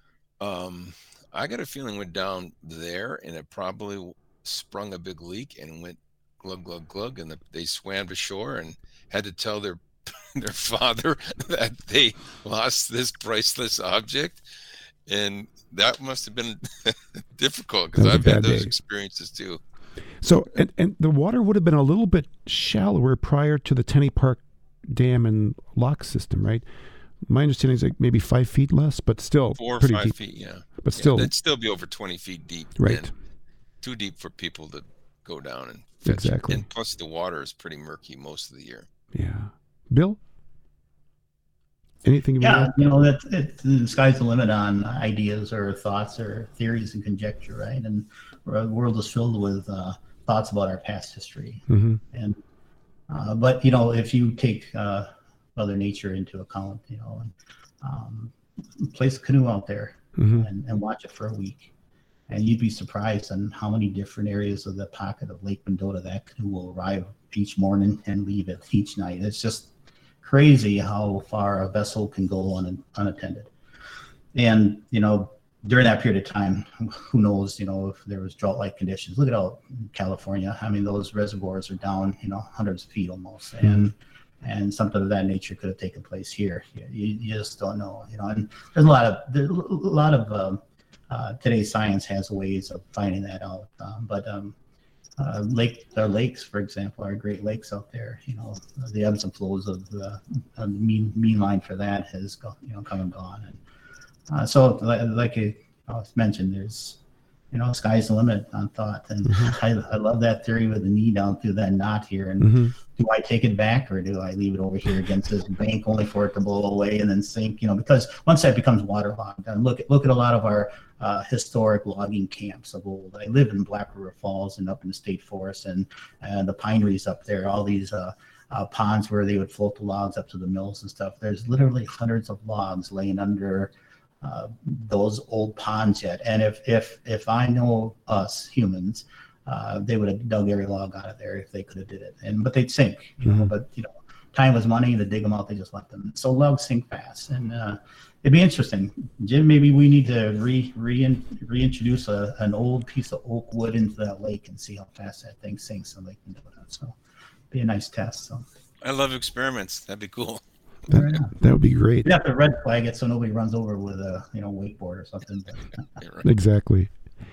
um I got a feeling went down there, and it probably sprung a big leak and went glug glug glug, and the, they swam to shore and had to tell their their father that they lost this priceless object. And that must have been difficult, because I've had those day. experiences too. So and, and the water would have been a little bit shallower prior to the Tenney Park Dam and lock system, right? My understanding is like maybe five feet less, but still four or pretty five deep. feet, yeah. But still, yeah, that'd still be over twenty feet deep, right? And too deep for people to go down and fetch exactly. it. And plus, the water is pretty murky most of the year. Yeah, Bill. Anything? You yeah, you know, that it, the sky's the limit on ideas or thoughts or theories and conjecture, right? And the world is filled with uh, thoughts about our past history. Mm-hmm. And uh, but you know, if you take uh, Mother Nature into account, you know, and um, place a canoe out there mm-hmm. and, and watch it for a week, and you'd be surprised on how many different areas of the pocket of Lake Mendota that canoe will arrive each morning and leave it each night. It's just crazy how far a vessel can go un, unattended. And, you know, during that period of time, who knows, you know, if there was drought-like conditions. Look at out in California. I mean, those reservoirs are down, you know, hundreds of feet almost. Mm-hmm. And and something of that nature could have taken place here. You, you just don't know, you know. And there's a lot of, there's a lot of, um, uh, today's science has ways of finding that out. Um, but um, uh, lake, our lakes, for example, our Great Lakes out there, you know, the ebbs and flows of the uh, mean mean line for that has, go, you know, come and gone. And uh, so, like, like I was mentioned, there's you know, sky's the limit on thought. And Mm-hmm. I, I love that theory with the knee down through that knot here. And Mm-hmm. do I take it back or do I leave it over here against this bank only for it to blow away and then sink? You know, because once that becomes waterlogged, and look at look at a lot of our uh, historic logging camps of old. I live in Black River Falls and up in the state forest and and the pineries up there. All these uh, uh, ponds where they would float the logs up to the mills and stuff. There's literally hundreds of logs laying under uh, those old ponds yet. And if if if I know us humans, uh, they would have dug every log out of there if they could have did it. And but they'd sink, you know. Mhm. But you know, time was money. To dig them out, they just left them. So logs sink fast, and uh, it'd be interesting, Jim. Maybe we need to re, re reintroduce a, an old piece of oak wood into that lake and see how fast that thing sinks, and they can do it. So, be a nice test. So, I love experiments. That'd be cool. That, that would be great. you have to red flag it so nobody runs over with a you know wakeboard or something. Yeah, right. Exactly.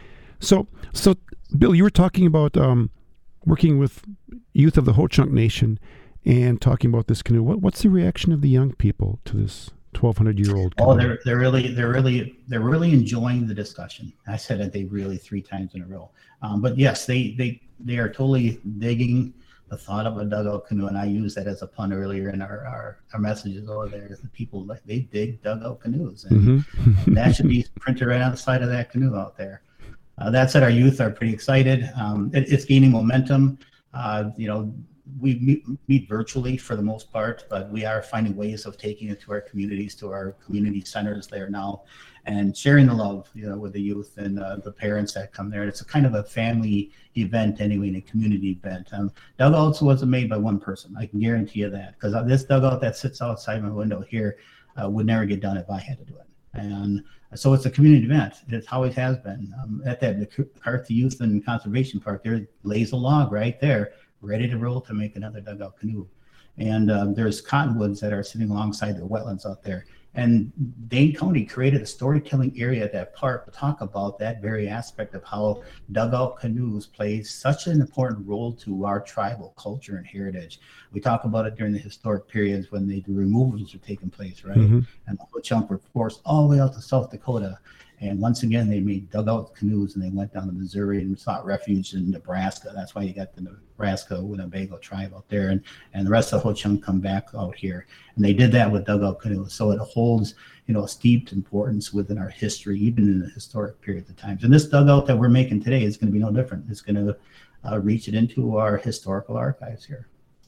So, so Bill, you were talking about um, working with youth of the Ho-Chunk Nation and talking about this canoe. What, what's the reaction of the young people to this twelve hundred year old canoe? Oh, they're they're really they're really they're really enjoying the discussion. I said it they really three times in a row. Um, but yes, they they they are totally digging the thought of a dugout canoe, and I used that as a pun earlier in our our, our messages over there. The people like they dig dugout canoes, and, Mhm. and that should be printed right on the side of that canoe out there. Uh, that said, our youth are pretty excited. Um, it, it's gaining momentum. Uh, you know, we meet, meet virtually for the most part, but we are finding ways of taking it to our communities, to our community centers there now, and sharing the love, you know, with the youth and uh, the parents that come there. It's a kind of a family event anyway, and a community event. Um, dugouts wasn't made by one person. I can guarantee you that, because this dugout that sits outside my window here uh, would never get done if I had to do it. And so it's a community event. It always has been. Um, at that McCarthy Youth and Conservation Park, there lays a log right there, ready to roll to make another dugout canoe. And um, there's cottonwoods that are sitting alongside the wetlands out there. And Dane County created a storytelling area at that park to talk about that very aspect of how dugout canoes play such an important role to our tribal culture and heritage. We talk about it during the historic periods when the, the removals were taking place, right? Mhm. And the Ho-Chunk were forced all the way out to South Dakota. And once again, they made dugout canoes and they went down to Missouri and sought refuge in Nebraska. That's why you got the Nebraska Winnebago tribe out there. And, and the rest of the Ho-Chunk come back out here. And they did that with dugout canoes. So it holds, you know, a steeped importance within our history, even in the historic periods of times. And this dugout that we're making today is going to be no different. It's going to uh, reach it into our historical archives here.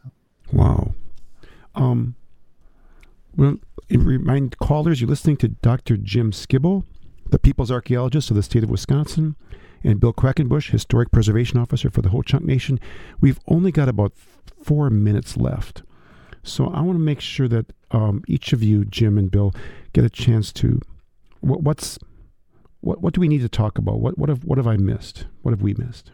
Wow. Um, well, remind callers, you're listening to Doctor Jim Skibble, the People's Archaeologist of the state of Wisconsin, and Bill Quackenbush, Historic Preservation Officer for the Ho-Chunk Nation. We've only got about four minutes left. So I want to make sure that um, each of you, Jim and Bill, get a chance to, what, what's, what, what do we need to talk about? What, what have, what have I missed? What have we missed?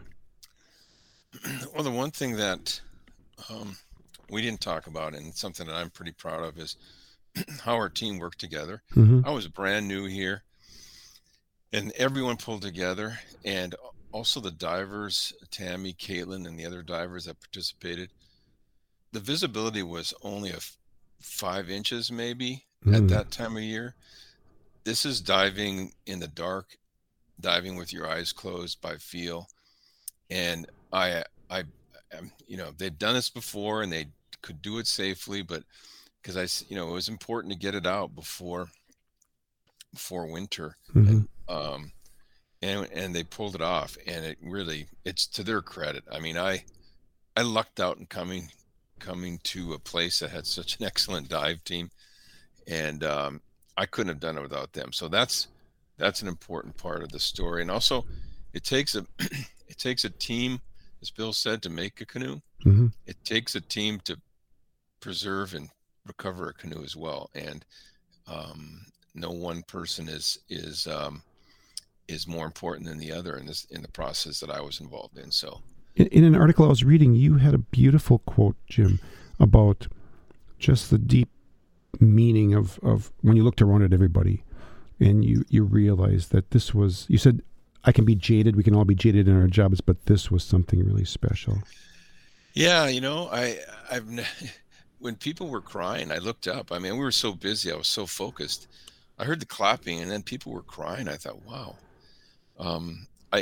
Well, the one thing that um, we didn't talk about, and something that I'm pretty proud of, is how our team worked together. Mm-hmm. I was brand new here, and everyone pulled together, and also the divers, Tammy, Caitlin, and the other divers that participated. The visibility was only a f- five inches maybe Mm. at that time of year. This is diving in the dark, diving with your eyes closed by feel. And I, I, um, you know, they've done this before and they could do it safely, but because I, s- you know, it was important to get it out before, before winter. Mm-hmm. Um, and, and they pulled it off, and it really, it's to their credit. I mean, I, I lucked out in coming, coming to a place that had such an excellent dive team, and um, I couldn't have done it without them. So that's, that's an important part of the story. And also it takes a, it takes a team, as Bill said, to make a canoe. Mm-hmm. It takes a team to preserve and recover a canoe as well. And um, no one person is, is, um, is more important than the other in this, in the process that I was involved in. So In, in an article I was reading, you had a beautiful quote, Jim, about just the deep meaning of, of when you looked around at everybody and you, you realized that this was, you said, I can be jaded, we can all be jaded in our jobs, but this was something really special. yeah, you know, I, I've, n- when people were crying, I looked up. I mean, we were so busy. I was so focused. I heard the clapping, and then people were crying. I thought, wow. Um, I,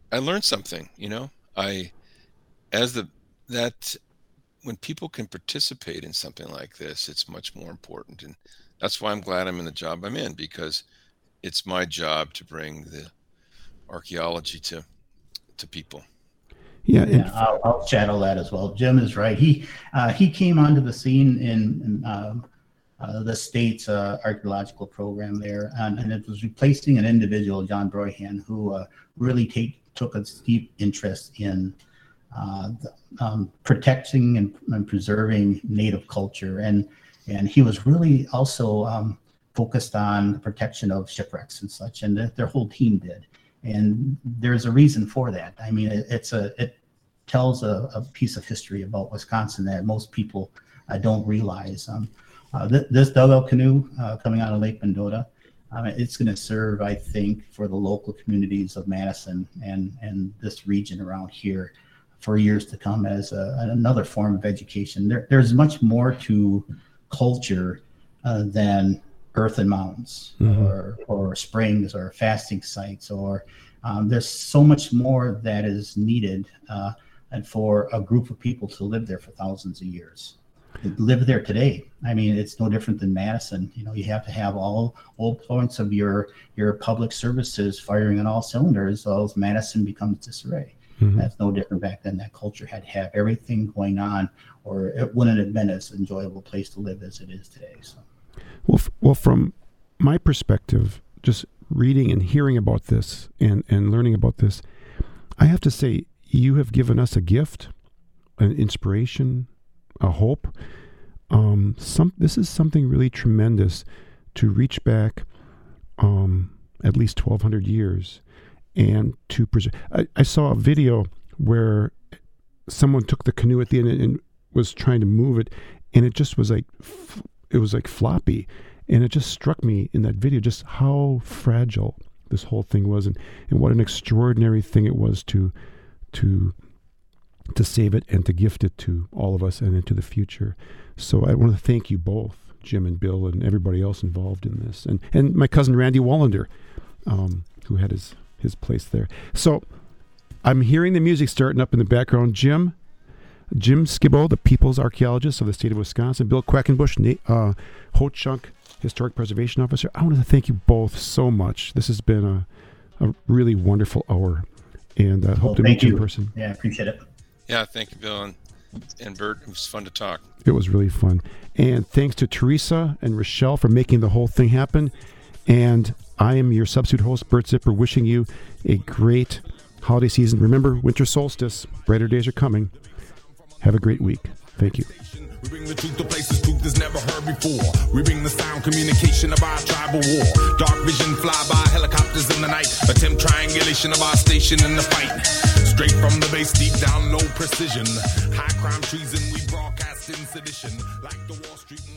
I learned something, you know, I, as the, that when people can participate in something like this, it's much more important. And that's why I'm glad I'm in the job I'm in, because it's my job to bring the archaeology to, to people. Yeah, yeah I'll, I'll channel that as well. Jim is right. He uh, he came onto the scene in, in um, uh, the state's uh, archaeological program there, and, and it was replacing an individual, John Broyhan, who uh, really take, took a deep interest in uh, the, um, protecting and, and preserving Native culture, and and he was really also um, focused on the protection of shipwrecks and such, and the, their whole team did. And there's a reason for that. I mean, it, it's a it tells a, a piece of history about Wisconsin that most people uh, don't realize. Um, uh, th- this dugout canoe uh, coming out of Lake Mendota, um, it's going to serve, I think, for the local communities of Madison and and this region around here for years to come as a, another form of education. There, there's much more to culture uh, than earthen mounds, mm-hmm. or or springs or fasting sites, or um, there's so much more that is needed uh, and for a group of people to live there for thousands of years. Live there today. I mean, it's no different than Madison. You know, you have to have all all points of your your public services firing on all cylinders, or else Madison becomes disarray. Mm-hmm. That's no different back then. That culture had to have everything going on, or it wouldn't have been as enjoyable place to live as it is today. So. Well, f- well, from my perspective, just reading and hearing about this and, and learning about this, I have to say you have given us a gift, an inspiration, a hope. Um, some this is something really tremendous to reach back um, at least twelve hundred years and to preserve. I, I saw a video where someone took the canoe at the end and, and was trying to move it, and it just was like. F- It was like floppy, and it just struck me in that video just how fragile this whole thing was, and, and what an extraordinary thing it was to to to save it and to gift it to all of us and into the future. So I want to thank you both, Jim and Bill, and everybody else involved in this, and and my cousin Randy Wallander, um, who had his his place there. So I'm hearing the music starting up in the background. Jim. Jim Skibo, the People's Archaeologist of the state of Wisconsin, Bill Quackenbush, Nate, uh, Ho-Chunk, Historic Preservation Officer. I want to thank you both so much. This has been a, a really wonderful hour, and I uh, hope well, to meet you you in person. Yeah, I appreciate it. Yeah, thank you, Bill and, and Bert. It was fun to talk. It was really fun. And thanks to Teresa and Rochelle for making the whole thing happen. And I am your substitute host, Bert Zipper, wishing you a great holiday season. Remember, winter solstice, brighter days are coming. Have a great week. Thank you. We bring the truth to places truth is never heard before. We bring the sound communication of our tribal war. Dark vision fly by helicopters in the night. Attempt triangulation of our station in the fight. Straight from the base, deep down, low precision. High crime treason, we broadcast in sedition. Like the Wall Street